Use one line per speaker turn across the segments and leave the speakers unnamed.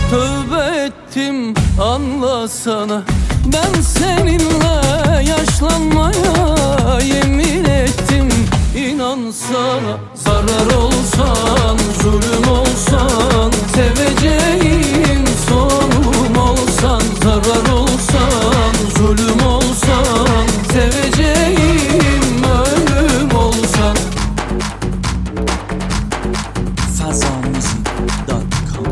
tövbe ettim anlasana. Ben seninle yaşlanmaya yemin ettim, inan sana. Zarar olsan, zulüm olsan, seveceğim sonum olsan. Zarar olsan, zulüm olsan, seveceğim ölüm olsan.
Fazomuzik.com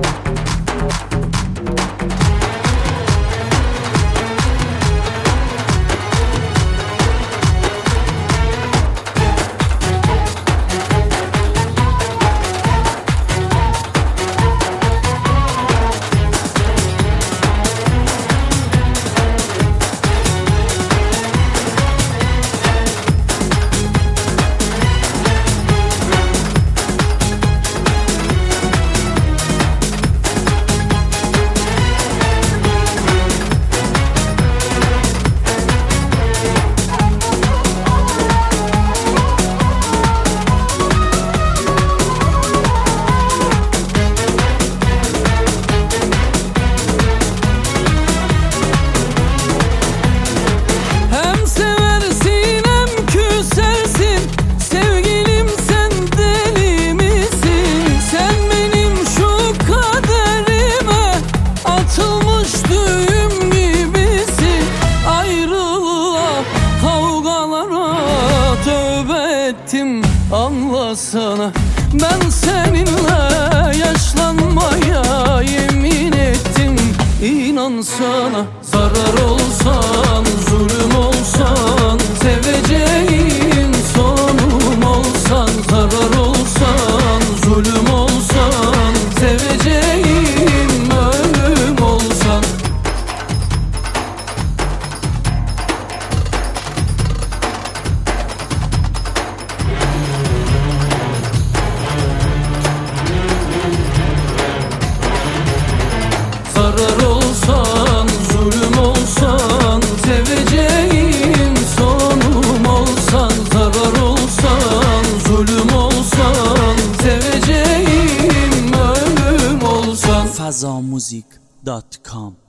anlasana. Ben seninle yaşlanmaya yemin ettim, inan sana. Zarar olsan, zulüm olsan, seveceğim sonum olsan. Zarar olsan, zulüm olsan, seveceğim ölüm olsan. Zarar olsan, zulüm olsan, seveceğim sonum olsan. Zarar olsan, zulüm olsan, seveceğim ölüm olsan.
Fazomuzik.com